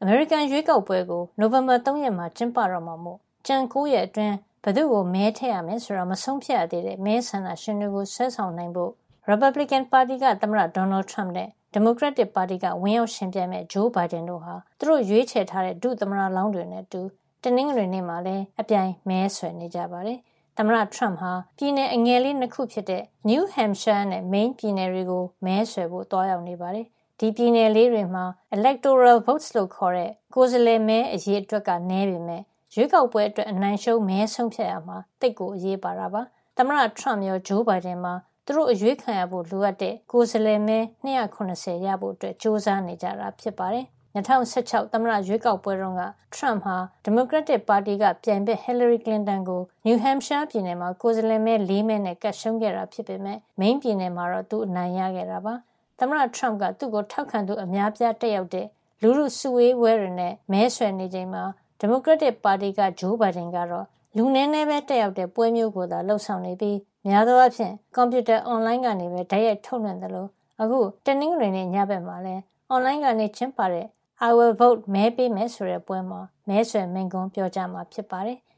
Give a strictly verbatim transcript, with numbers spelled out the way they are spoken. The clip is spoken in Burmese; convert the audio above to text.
မေရိကန်ရွေးကောက်ပွဲကိုနိုဝင်ဘာသုံးရက်မှာကျင်းပတော့မှာမို့ကြံ၉ရက်အတွင်းဘယ်သူ့ကိုမဲထည့်ရမယ်ဆိုတာမဆုံးဖြတ်ရသေးတဲ့မဲဆန္ဒရှင်တွေကိုဆွဲဆောင်နိုင်ဖို့ Republican ပါတီကသမ္မတ Donald Trump နဲ့ Democratic ပါတီကဝင်ရောက်ရှင်ပြိုင်မဲ့ Joe Biden တို့ဟာသူတို့ရွေးချယ်ထားတဲ့ဒုသမ္မတလောင်းတွေနဲ့အတူတနင်္ဂနွေနေ့မှာလည်းအပြိုင်မဲဆွယ်နေကြပါတယ်။သမ္မတ Trump ဟာပြည်နယ်အငယ်လေးနှစ်ခုဖြစ်တဲ့ New Hampshire နဲ့ Maine ပြည်နယ်တွေကိုမဲဆွယ်ဖို့တွားရောက်နေပါတယ်။ဒီပြည်နယ်လေးတွေမှာ electoral votes လို့ခေါ်တဲ့ကိုယ်စားလှယ်မဲအရေအတွက်ကနည်းပေမဲ့ရွေးကောက်ပွဲအတွက်အနိုင်ရှုံးမဲဆုံးဖြတ်ရမှာတိတ်ကိုအရေးပါတာပါ။သမ္မတ Trump ရော Joe Biden မှာသူတို့အရွေးခံရဖို့လိုအပ်တဲ့ကိုယ်စားလှယ်မဲ၂၇၀ရဖို့အတွက်စ조사နေကြတာဖြစ်ပါတယ်။၂၀၁၆သမ္မတရွေးကောက်ပွဲတုန်းက Trump ဟာ Democratic ပါတီကပြိုင်ဘက် Hillary Clinton ကို New Hampshire ပြည်နယ်မှာကိုယ်စားလှယ်မဲ၄မဲနဲ့ကတ်ရှုံးခဲ့တာဖြစ်ပေမဲ့ Maine ပြည်နယ်မှာတော့သူအနိုင်ရခဲ့တာပါ။သမ္မတ Trump ကသူ့ကိုထောက်ခံသူအများပြားတက်ရောက်တဲ့လူထုစုဝေးပွဲတွေနဲ့မဲဆွယ်နေချိန်မှာ Democratic ပါတီက Joe Biden ကတော့လူနည်းနည်းပဲတက်ရောက်တဲ့ပွဲမျိုးကိုသာလှုပ်ဆောင်နေပြီးများသောအားဖြင့်ကွန်ပျူတာအွန်လိုင်းကနေပဲတိုက်ရိုက်ထုတ်လွှင့်တယ်လို့အခုတနင်္ဂနွေနေ့ညဘက်မှာလည်းအွန်လိုင်းကနေကျင်းပတဲ့ I will vote မဲပေးမယ်ဆိုတဲ့ပွဲမှာမဲဆွယ်မိန့်ခွန်းပြောကြားမှာဖြစ်ပါတယ်